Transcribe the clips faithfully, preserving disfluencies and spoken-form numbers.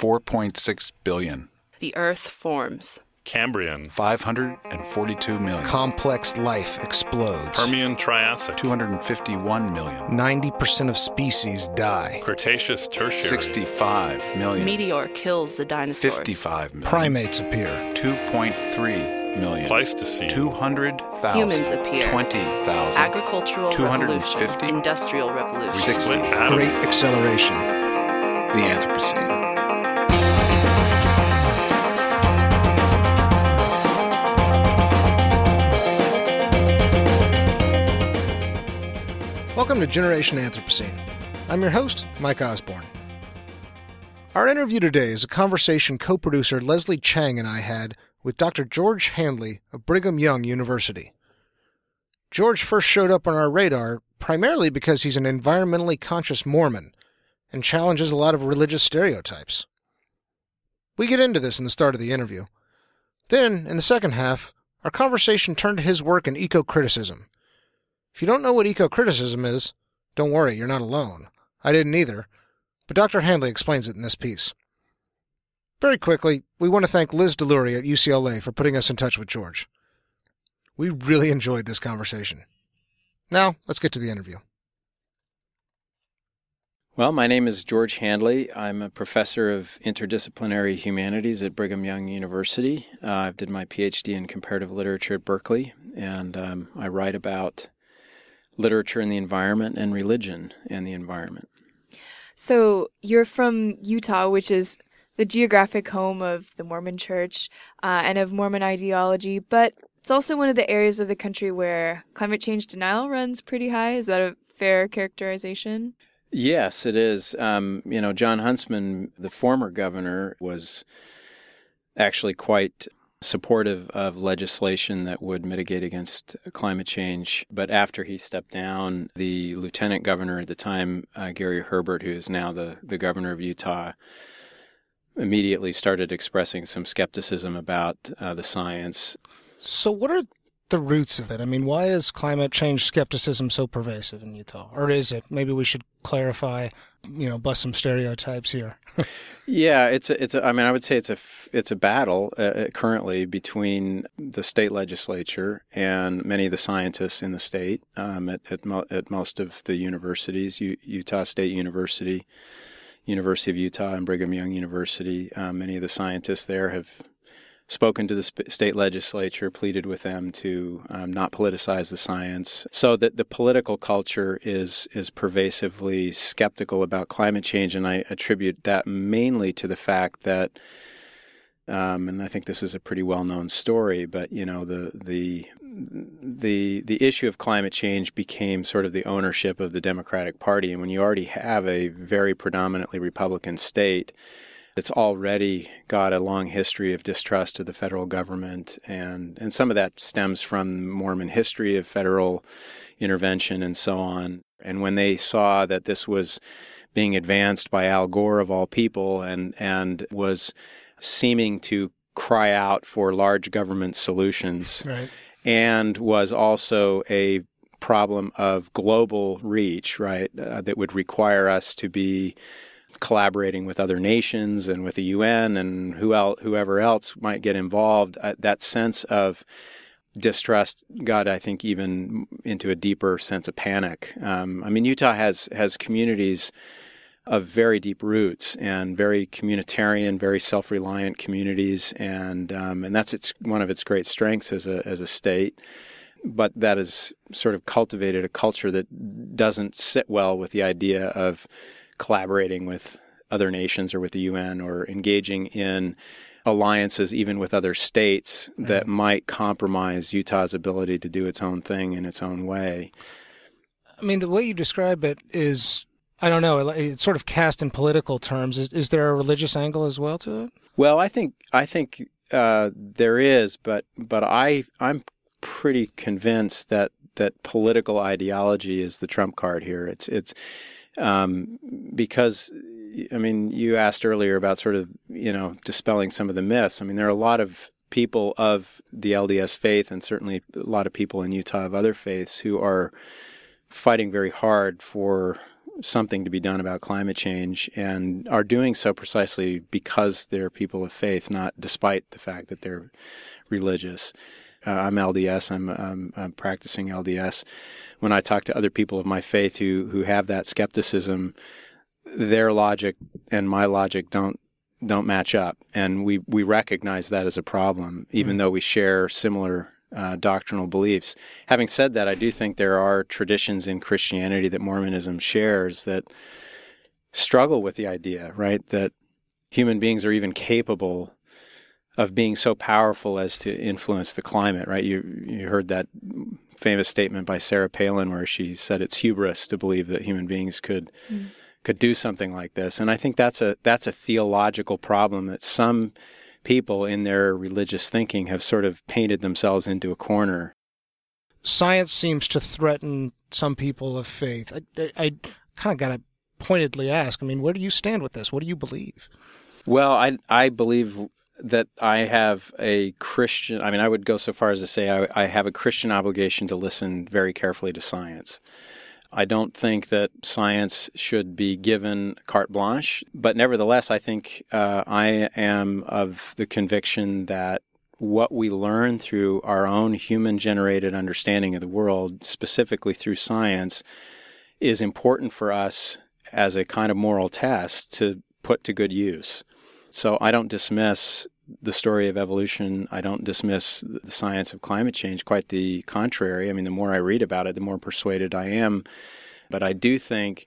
four point six billion. The Earth forms. Cambrian. five hundred forty-two million. Complex life explodes. Permian Triassic. two hundred fifty-one million. ninety percent of species die. Cretaceous Tertiary. sixty-five million. Meteor kills the dinosaurs. fifty-five million. Primates appear. two point three million. Pleistocene. two hundred thousand. Humans appear. twenty thousand. Agricultural two hundred revolution. fifty. Industrial revolution. We sixty. split atoms. Great acceleration. The Anthropocene. Welcome to Generation Anthropocene. I'm your host, Mike Osborne. Our interview today is a conversation co-producer Leslie Chang and I had with Doctor George Handley of Brigham Young University. George first showed up on our radar primarily because he's an environmentally conscious Mormon and challenges a lot of religious stereotypes. We get into this in the start of the interview. Then, in the second half, our conversation turned to his work in eco-criticism. If you don't know what eco-criticism is, don't worry, you're not alone. I didn't either, but Doctor Handley explains it in this piece. Very quickly, we want to thank Liz DeLury at U C L A for putting us in touch with George. We really enjoyed this conversation. Now, let's get to the interview. Well, my name is George Handley. I'm a professor of interdisciplinary humanities at Brigham Young University. Uh, I did my P H D in comparative literature at Berkeley, and um, I write about literature and the environment and religion and the environment. So you're from Utah, which is the geographic home of the Mormon Church uh, and of Mormon ideology, but it's also one of the areas of the country where climate change denial runs pretty high. Is that a fair characterization? Yes, it is. Um, you know, John Huntsman, the former governor, was actually quite supportive of legislation that would mitigate against climate change. But after he stepped down, the lieutenant governor at the time, uh, Gary Herbert, who is now the, the governor of Utah, immediately started expressing some skepticism about uh, the science. So what are the roots of it? I mean, why is climate change skepticism so pervasive in Utah? Or is it? Maybe we should clarify, you know, bust some stereotypes here. Yeah, it's a, it's a, I mean, I would say it's a, it's a battle uh, currently between the state legislature and many of the scientists in the state um, at, at, mo- at most of the universities, U- Utah State University, University of Utah, and Brigham Young University. Um, many of the scientists there have spoken to the sp- state legislature, pleaded with them to um, not politicize the science, so that the political culture is is pervasively skeptical about climate change. And I attribute that mainly to the fact that, um, and I think this is a pretty well-known story, but you know the the the the issue of climate change became sort of the ownership of the Democratic Party, and when you already have a very predominantly Republican state, it's already got a long history of distrust of the federal government, and, and some of that stems from Mormon history of federal intervention and so on. And when they saw that this was being advanced by Al Gore, of all people, and, and was seeming to cry out for large government solutions, Right. and was also a problem of global reach, right, uh, that would require us to be collaborating with other nations and with the U N and who el- whoever else might get involved, uh, that sense of distrust got, I think, even into a deeper sense of panic. Um, I mean, Utah has has communities of very deep roots and very communitarian, very self-reliant communities, and um, and that's its one of its great strengths as a as a state. But that has sort of cultivated a culture that doesn't sit well with the idea of collaborating with other nations or with the U N or engaging in alliances even with other states that mm. might compromise Utah's ability to do its own thing in its own way. I mean, the way you describe it is, I don't know, it's sort of cast in political terms. Is, is there a religious angle as well to it? Well, I think I think uh, there is, but but I I'm pretty convinced that that political ideology is the trump card here. It's it's um, because, I mean, you asked earlier about sort of, you know, dispelling some of the myths. I mean, there are a lot of people of the L D S faith, and certainly a lot of people in Utah of other faiths, who are fighting very hard for something to be done about climate change and are doing so precisely because they're people of faith, not despite the fact that they're religious. Uh, I'm L D S. I'm, I'm, I'm practicing L D S. When I talk to other people of my faith who who have that skepticism, their logic and my logic don't don't match up, and we we recognize that as a problem, even mm. though we share similar uh, doctrinal beliefs. Having said that, I do think there are traditions in Christianity that Mormonism shares that struggle with the idea, right, that human beings are even capable of being so powerful as to influence the climate, right? You you heard that famous statement by Sarah Palin where she said it's hubris to believe that human beings could mm. could do something like this. And I think that's a that's a theological problem that some people in their religious thinking have sort of painted themselves into a corner. Science seems to threaten some people of faith. I, I, I kind of got to pointedly ask, I mean, where do you stand with this? What do you believe? Well, I I believe that I have a Christian, I mean, I would go so far as to say I, I have a Christian obligation to listen very carefully to science. I don't think that science should be given carte blanche, but nevertheless, I think uh, I am of the conviction that what we learn through our own human-generated understanding of the world, specifically through science, is important for us as a kind of moral test to put to good use. So I don't dismiss the story of evolution. I don't dismiss the science of climate change. Quite the contrary. I mean, the more I read about it, the more persuaded I am. But I do think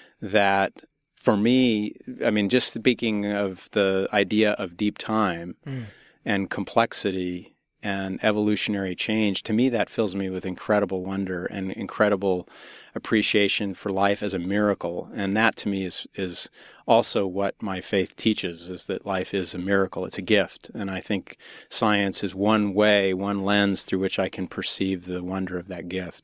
that for me, I mean, just speaking of the idea of deep time mm. and complexity and evolutionary change, to me that fills me with incredible wonder and incredible appreciation for life as a miracle. And that to me is is also what my faith teaches, is that life is a miracle. It's a gift. And I think science is one way, one lens through which I can perceive the wonder of that gift.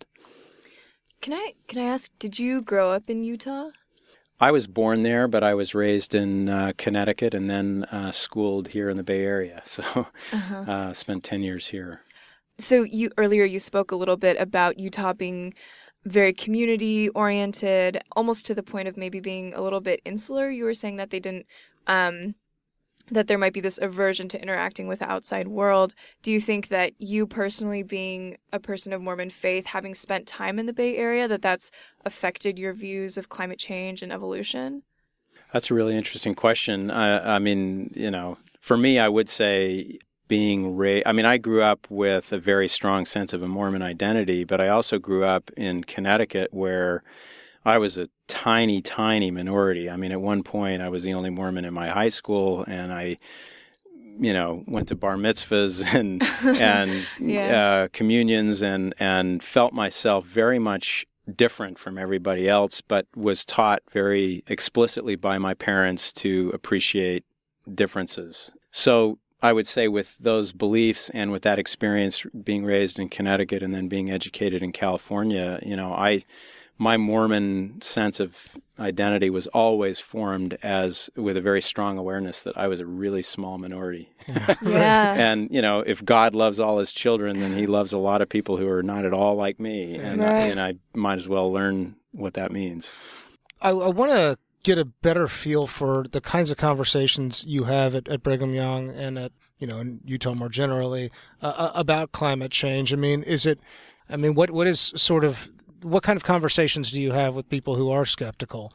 Can I can I ask, did you grow up in Utah? I was born there, but I was raised in uh, Connecticut and then uh, schooled here in the Bay Area. So uh-huh. uh, spent ten years here. So you earlier you spoke a little bit about Utah being very community-oriented, almost to the point of maybe being a little bit insular. You were saying that they didn't, um, that there might be this aversion to interacting with the outside world. Do you think that you personally, being a person of Mormon faith, having spent time in the Bay Area, that that's affected your views of climate change and evolution? That's a really interesting question. I, I mean, you know, for me, I would say being raised, I mean, I grew up with a very strong sense of a Mormon identity, but I also grew up in Connecticut where I was a tiny, tiny minority. I mean, at one point, I was the only Mormon in my high school, and I, you know, went to bar mitzvahs and and yeah. uh, communions, and and felt myself very much different from everybody else, but was taught very explicitly by my parents to appreciate differences. So I would say with those beliefs and with that experience, being raised in Connecticut and then being educated in California, you know, I. My Mormon sense of identity was always formed as with a very strong awareness that I was a really small minority. Yeah. yeah. And, you know, if God loves all his children, then he loves a lot of people who are not at all like me. And, right. I, and I might as well learn what that means. I, I want to get a better feel for the kinds of conversations you have at, at Brigham Young and at, you know, in Utah more generally uh, about climate change. I mean, is it, I mean, what what is sort of, what kind of conversations do you have with people who are skeptical?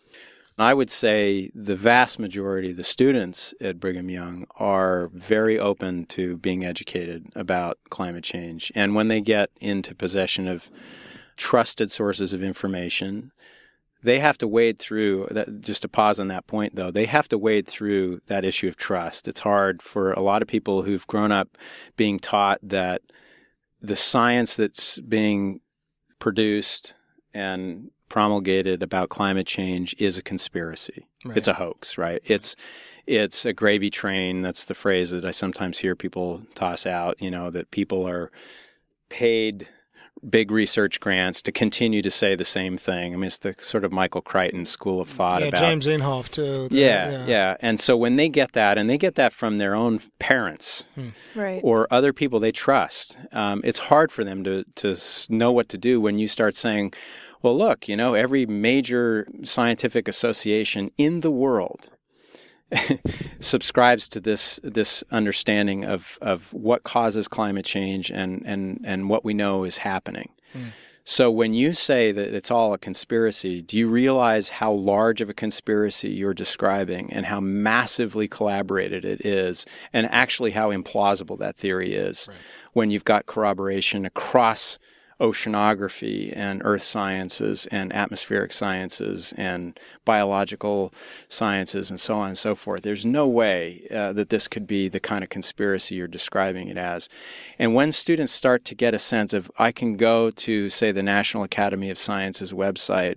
I would say the vast majority of the students at Brigham Young are very open to being educated about climate change. And when they get into possession of trusted sources of information, they have to wade through, that, just to pause on that point though, they have to wade through that issue of trust. It's hard for a lot of people who've grown up being taught that the science that's being produced and promulgated about climate change is a conspiracy. Right. It's a hoax, right? It's it's a gravy train. That's the phrase that I sometimes hear people toss out, you know, that people are paid big research grants to continue to say the same thing. I mean, it's the sort of Michael Crichton school of thought yeah, about... James Inhofe, too. The, yeah, yeah, yeah. And so when they get that, and they get that from their own parents hmm. right. or other people they trust, um, it's hard for them to, to know what to do when you start saying, well, look, you know, every major scientific association in the world subscribes to this this understanding of, of what causes climate change and, and, and what we know is happening. Mm. So when you say that it's all a conspiracy, do you realize how large of a conspiracy you're describing and how massively collaborated it is, and actually how implausible that theory is right. when you've got corroboration across oceanography and earth sciences and atmospheric sciences and biological sciences and so on and so forth. There's no way uh, that this could be the kind of conspiracy you're describing it as. And when students start to get a sense of, I can go to, say, the National Academy of Sciences website,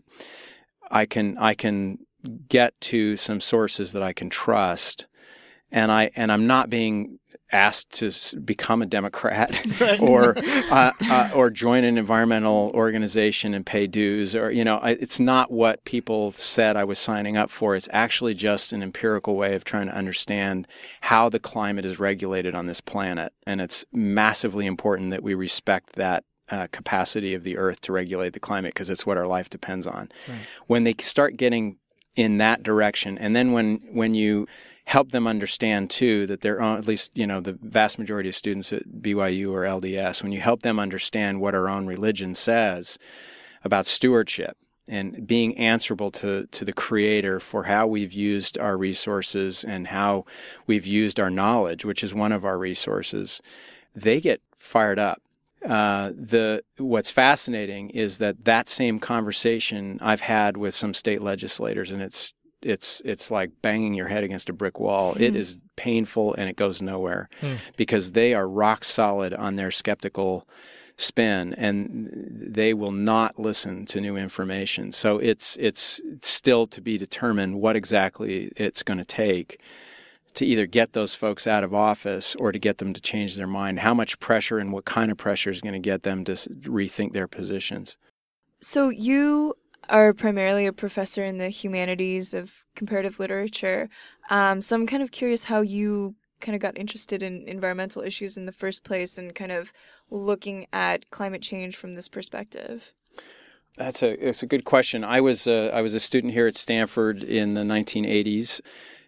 I can I can get to some sources that I can trust, and I and I'm not being asked to become a Democrat or uh, uh, or join an environmental organization and pay dues, or you know, it's not what people said I was signing up for. It's actually just an empirical way of trying to understand how the climate is regulated on this planet, and it's massively important that we respect that uh, capacity of the Earth to regulate the climate because it's what our life depends on. Right. When they start getting in that direction, and then when when you help them understand, too, that their own, at least, you know, the vast majority of students at B Y U or L D S, when you help them understand what our own religion says about stewardship and being answerable to, to the Creator for how we've used our resources and how we've used our knowledge, which is one of our resources, they get fired up. Uh, the what's fascinating is that that same conversation I've had with some state legislators, and it's It's it's like banging your head against a brick wall. Mm. It is painful and it goes nowhere mm. because they are rock solid on their skeptical spin and they will not listen to new information. So it's it's still to be determined what exactly it's going to take to either get those folks out of office or to get them to change their mind. How much pressure and what kind of pressure is going to get them to rethink their positions. So you are primarily a professor in the humanities of comparative literature. Um, so I'm kind of curious how you kind of got interested in environmental issues in the first place and kind of looking at climate change from this perspective. That's a it's a good question. I was a, I was a student here at Stanford in the nineteen eighties,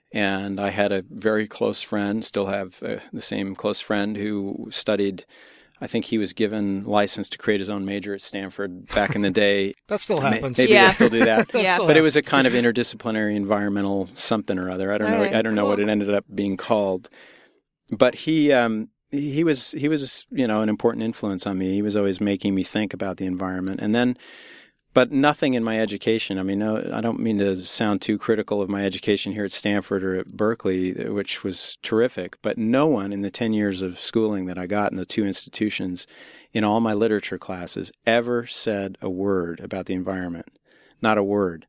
and I had a very close friend, still have uh, the same close friend who studied. I think he was given license to create his own major at Stanford back in the day. That still happens. Maybe yeah. they still do that. yeah. But it was a kind of interdisciplinary environmental something or other. I don't All know. right, I don't cool. know what it ended up being called. But he um, he was he was you know an important influence on me. He was always making me think about the environment. And then, but nothing in my education. I mean, no, I don't mean to sound too critical of my education here at Stanford or at Berkeley, which was terrific. But no one in the ten years of schooling that I got in the two institutions, in all my literature classes, ever said a word about the environment. Not a word.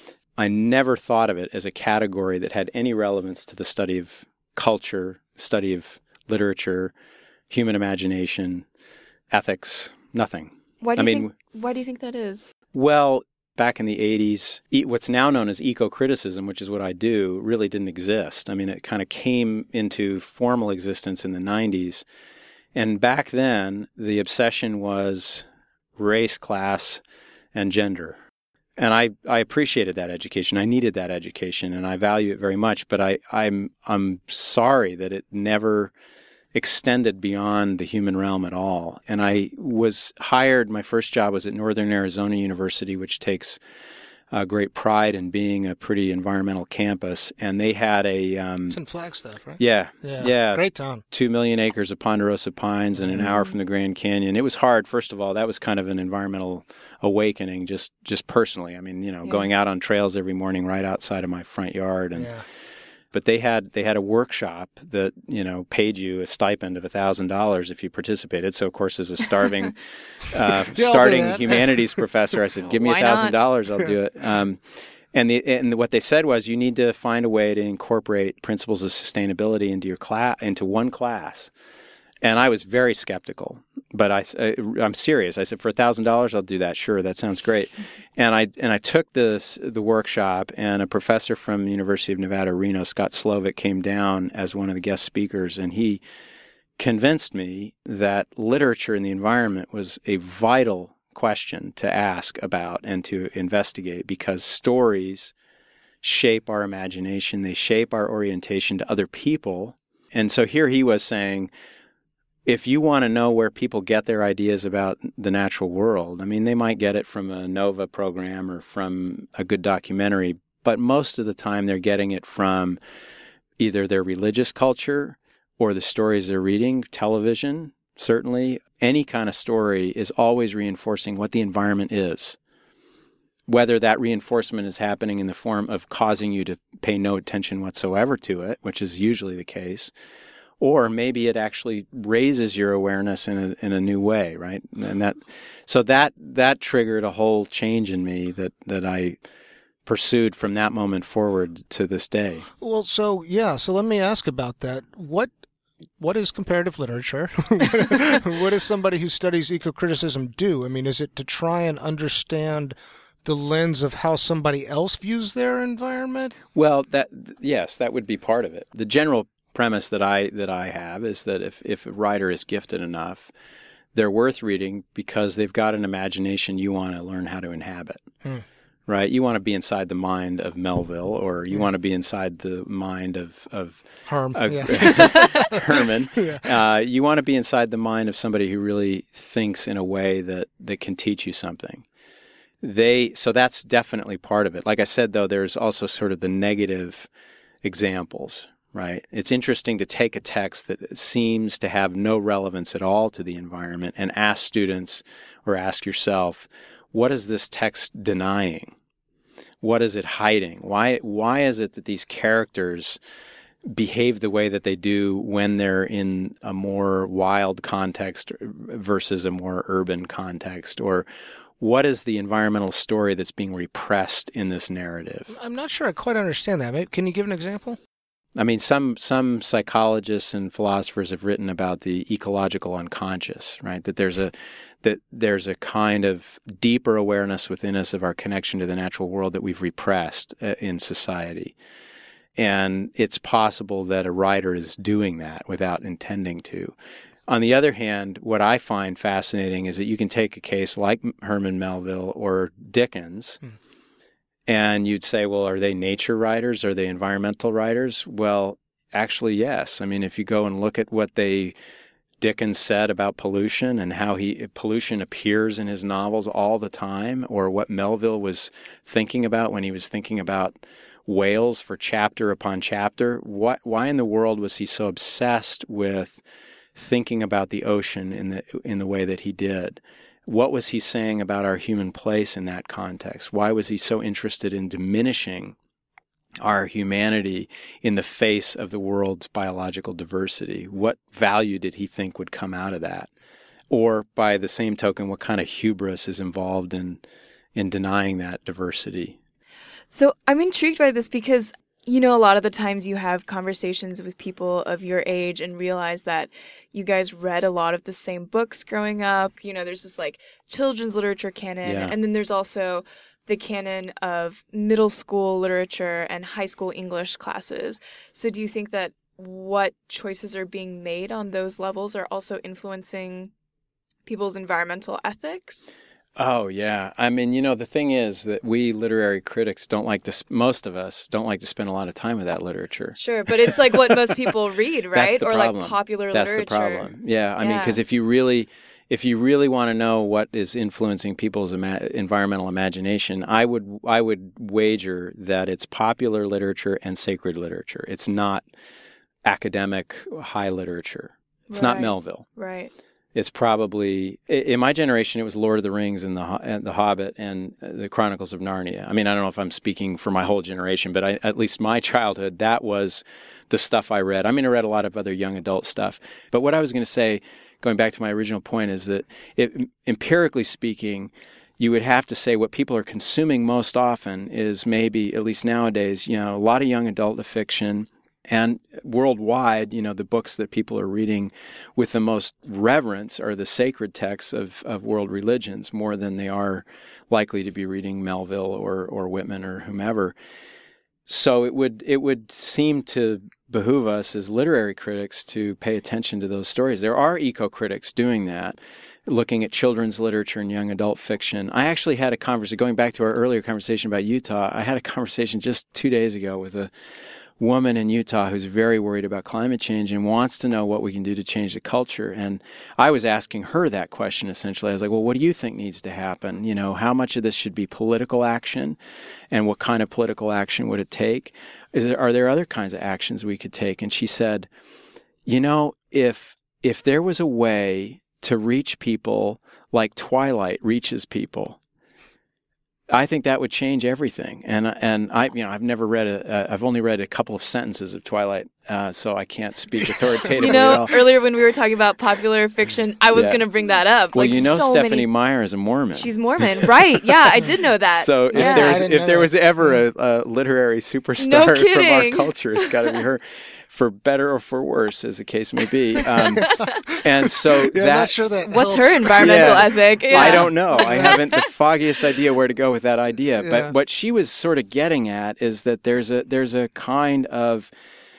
I never thought of it as a category that had any relevance to the study of culture, study of literature, human imagination, ethics, nothing. Why do I you mean, think? Why do you think that is? Well, back in the eighties, what's now known as eco-criticism, which is what I do, really didn't exist. I mean, it kind of came into formal existence in the nineties. And back then, the obsession was race, class, and gender. And I, I appreciated that education. I needed that education, and I value it very much. But I, I'm I'm sorry that it never extended beyond the human realm at all. And I was hired, my first job was at Northern Arizona University, which takes uh, great pride in being a pretty environmental campus. And they had a... Um, it's in Flagstaff, right? Yeah. Yeah. yeah Great town. Two million acres of ponderosa pines and an mm. hour from the Grand Canyon. It was hard, first of all. That was kind of an environmental awakening, just, just personally. I mean, you know, yeah. going out on trails every morning right outside of my front yard and... Yeah. But they had they had a workshop that, you know, paid you a stipend of one thousand dollars if you participated. So, of course, as a starving, uh, starting humanities professor, I said, give me one thousand dollars, I'll do it. Um, and, the, and what they said was you need to find a way to incorporate principles of sustainability into your class, into one class. And I was very skeptical, but I, I, I'm serious. I said, for one thousand dollars, I'll do that. Sure, that sounds great. And I and I took this the workshop, and a professor from the University of Nevada, Reno, Scott Slovic, came down as one of the guest speakers, and he convinced me that literature in the environment was a vital question to ask about and to investigate, because stories shape our imagination. They shape our orientation to other people. And so here he was saying, if you want to know where people get their ideas about the natural world, I mean, they might get it from a NOVA program or from a good documentary, but most of the time they're getting it from either their religious culture or the stories they're reading, television, certainly. Any kind of story is always reinforcing what the environment is. Whether that reinforcement is happening in the form of causing you to pay no attention whatsoever to it, which is usually the case, or maybe it actually raises your awareness in a in a new way, right? And that, so that that triggered a whole change in me that that I pursued from that moment forward to this day. Well, so yeah, so let me ask about that. What what is comparative literature? What does somebody who studies eco-criticism do? I mean, is it to try and understand the lens of how somebody else views their environment? Well, that yes, that would be part of it. The general premise that I that I have is that if, if a writer is gifted enough, they're worth reading because they've got an imagination you want to learn how to inhabit. Hmm. Right? You want to be inside the mind of Melville, or you hmm. want to be inside the mind of of Herm, uh, yeah. Herman. Yeah. Uh, you want to be inside the mind of somebody who really thinks in a way that, that can teach you something. They so that's definitely part of it. Like I said, though, there's also sort of the negative examples. Right. It's interesting to take a text that seems to have no relevance at all to the environment and ask students or ask yourself, what is this text denying? What is it hiding? Why why is it that these characters behave the way that they do when they're in a more wild context versus a more urban context? Or what is the environmental story that's being repressed in this narrative? I'm not sure I quite understand that. Can you give an example? I mean, some some psychologists and philosophers have written about the ecological unconscious, right? That there's a that there's a kind of deeper awareness within us of our connection to the natural world that we've repressed uh, in society. And it's possible that a writer is doing that without intending to. On the other hand, what I find fascinating is that you can take a case like Herman Melville or Dickens, hmm. and you'd say, well, are they nature writers? Are they environmental writers? Well, actually, yes. I mean, if you go and look at what they Dickens said about pollution and how he pollution appears in his novels all the time, or what Melville was thinking about when he was thinking about whales for chapter upon chapter, what, why in the world was he so obsessed with thinking about the ocean in the in the way that he did? What was he saying about our human place in that context? Why was he so interested in diminishing our humanity in the face of the world's biological diversity? What value did he think would come out of that? Or by the same token, what kind of hubris is involved in in denying that diversity? So I'm intrigued by this because, you know, a lot of the times you have conversations with people of your age and realize that you guys read a lot of the same books growing up. You know, there's this like children's literature canon, yeah. and then there's also the canon of middle school literature and high school English classes. So do you think that what choices are being made on those levels are also influencing people's environmental ethics? Oh, yeah. I mean, you know, the thing is that we literary critics don't like to, most of us don't like to spend a lot of time with that literature. Sure, but it's like what most people read, right? That's the or problem. like popular That's literature. That's the problem. Yeah, I yeah. mean, because if you really, if you really want to know what is influencing people's ima- environmental imagination, I would, I would wager that it's popular literature and sacred literature. It's not academic high literature. It's right. not Melville. Right. It's probably, in my generation, it was Lord of the Rings and the and the Hobbit and the Chronicles of Narnia. I mean, I don't know if I'm speaking for my whole generation, but I, at least my childhood, that was the stuff I read. I mean, I read a lot of other young adult stuff. But what I was going to say, going back to my original point, is that it, empirically speaking, you would have to say what people are consuming most often is maybe, at least nowadays, you know, a lot of young adult fiction. And worldwide, you know, the books that people are reading with the most reverence are the sacred texts of, of world religions, more than they are likely to be reading Melville or, or Whitman or whomever. So it would it would seem to behoove us as literary critics to pay attention to those stories. There are eco-critics doing that, looking at children's literature and young adult fiction. I actually had a conversation, going back to our earlier conversation about Utah, I had a conversation just two days ago with a woman in Utah who's very worried about climate change and wants to know what we can do to change the culture. And I was asking her that question, essentially. I was like, well, what do you think needs to happen? You know, how much of this should be political action, and what kind of political action would it take? Is there, are there other kinds of actions we could take? And she said, you know, if if there was a way to reach people like Twilight reaches people, I think that would change everything. And and I, you know, I've never read a, uh, I've only read a couple of sentences of Twilight, uh, so I can't speak authoritatively. You know, at all. earlier when we were talking about popular fiction, I was Yeah. going to bring that up. Well, like you know, so Stephanie many... Meyer is a Mormon. She's Mormon, right? Yeah, I did know that. So if yeah. there's I didn't if know there that. was ever a, a literary superstar No from our kidding. culture, it's got to be her, for better or for worse, as the case may be. Um, and so Yeah, I'm not that's sure that What's helps. her environmental Yeah. ethic? Yeah. I don't know. I haven't the foggiest idea where to go with that idea. Yeah. But what she was sort of getting at is that there's a there's a kind of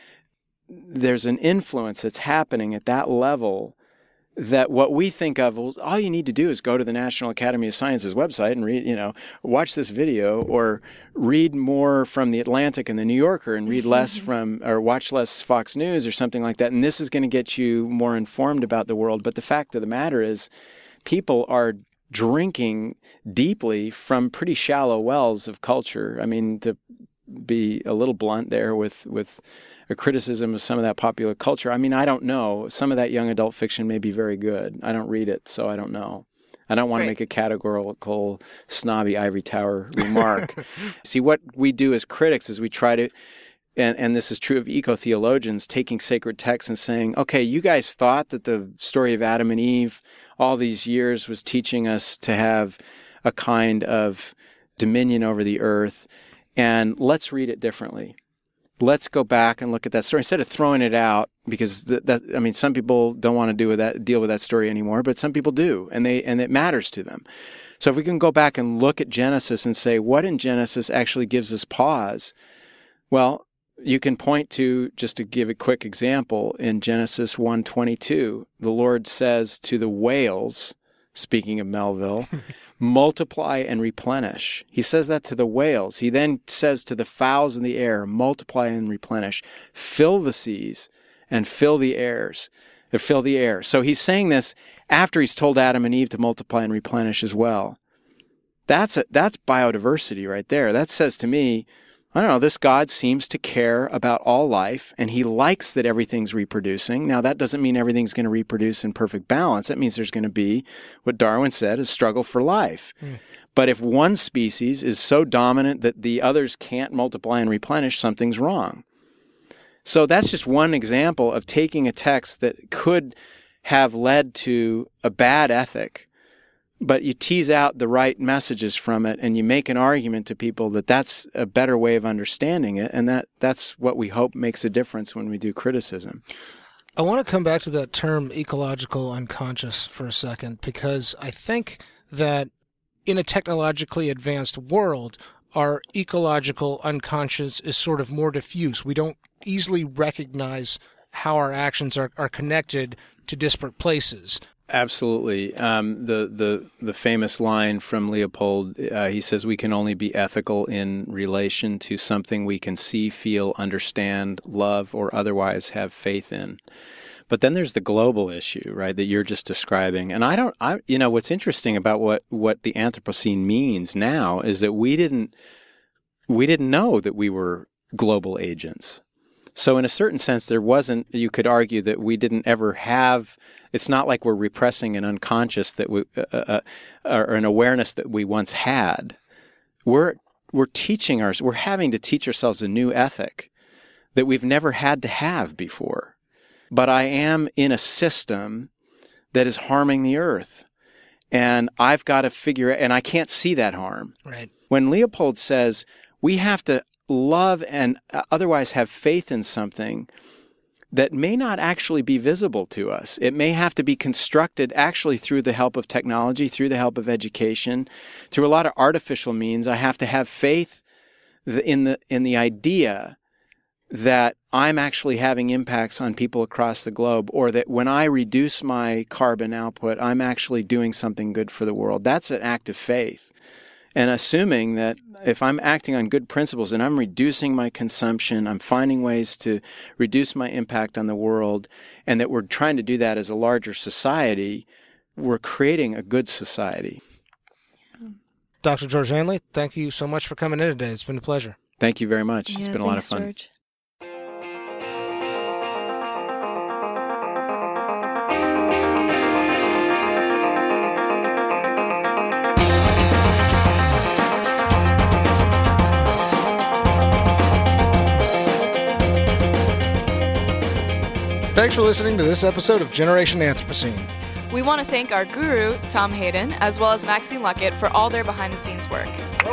there's an influence that's happening at that level that what we think of, well, all you need to do is go to the National Academy of Sciences website and read, you know, watch this video, or read more from the Atlantic and the New Yorker and read less from, or watch less Fox News or something like that. And this is going to get you more informed about the world. But the fact of the matter is, people are drinking deeply from pretty shallow wells of culture. I mean, to be a little blunt there with, with a criticism of some of that popular culture. I mean, I don't know. Some of that young adult fiction may be very good. I don't read it, so I don't know. I don't want Right. to make a categorical, snobby ivory tower remark. See, what we do as critics is we try to, and, and this is true of eco-theologians, taking sacred texts and saying, okay, you guys thought that the story of Adam and Eve all these years was teaching us to have a kind of dominion over the earth, and let's read it differently. Let's go back and look at that story instead of throwing it out, because that, that I mean, some people don't want to do with that, deal with that story anymore, but some people do, and they and it matters to them. So if we can go back and look at Genesis and say, what in Genesis actually gives us pause? Well, you can point to, just to give a quick example, in Genesis one twenty-two, the Lord says to the whales, speaking of Melville, multiply and replenish. He says that to the whales. He then says to the fowls in the air, multiply and replenish. Fill the seas and fill the airs, or fill the air. So he's saying this after he's told Adam and Eve to multiply and replenish as well. That's a, that's biodiversity right there. That says to me, I don't know, this God seems to care about all life, and he likes that everything's reproducing. Now, that doesn't mean everything's going to reproduce in perfect balance. It means there's going to be, what Darwin said, a struggle for life. Mm. But if one species is so dominant that the others can't multiply and replenish, something's wrong. So that's just one example of taking a text that could have led to a bad ethic, but you tease out the right messages from it, and you make an argument to people that that's a better way of understanding it, and that, that's what we hope makes a difference when we do criticism. I want to come back to that term ecological unconscious for a second, because I think that in a technologically advanced world, our ecological unconscious is sort of more diffuse. We don't easily recognize how our actions are, are connected to disparate places. Absolutely. Um, the, the the famous line from Leopold, uh, he says, we can only be ethical in relation to something we can see, feel, understand, love, or otherwise have faith in. But then there's the global issue, right, that you're just describing. And I don't, I, you know, what's interesting about what, what the Anthropocene means now is that we didn't, we didn't know that we were global agents. So in a certain sense, there wasn't, you could argue that we didn't ever have, it's not like we're repressing an unconscious that we, uh, uh, or an awareness that we once had. We're, we're teaching our, we're having to teach ourselves a new ethic that we've never had to have before. But I am in a system that is harming the earth. And I've got to figure it, and I can't see that harm. Right. When Leopold says we have to love and otherwise have faith in something that may not actually be visible to us. It may have to be constructed actually through the help of technology, through the help of education, through a lot of artificial means. I have to have faith in the in the idea that I'm actually having impacts on people across the globe, or that when I reduce my carbon output, I'm actually doing something good for the world. That's an act of faith. And assuming that if I'm acting on good principles and I'm reducing my consumption, I'm finding ways to reduce my impact on the world, and that we're trying to do that as a larger society, we're creating a good society. Doctor George Handley, thank you so much for coming in today. It's been a pleasure. Thank you very much. It's Yeah, been a lot of thanks, fun. George. Thanks for listening to this episode of Generation Anthropocene. We want to thank our guru, Tom Hayden, as well as Maxine Luckett for all their behind-the-scenes work.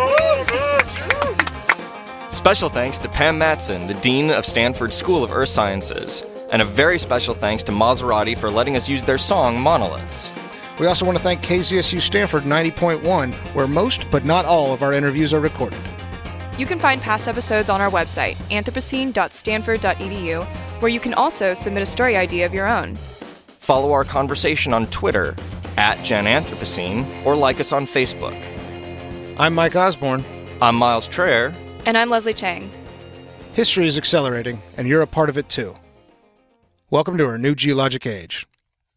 Special thanks to Pam Matson, the Dean of Stanford School of Earth Sciences. And a very special thanks to Maserati for letting us use their song, Monoliths. We also want to thank K Z S U Stanford ninety point one, where most but not all of our interviews are recorded. You can find past episodes on our website, anthropocene dot stanford dot e d u, where you can also submit a story idea of your own. Follow our conversation on Twitter, at Gen Anthropocene, or like us on Facebook. I'm Mike Osborne. I'm Miles Traer. And I'm Leslie Chang. History is accelerating, and you're a part of it too. Welcome to our new geologic age.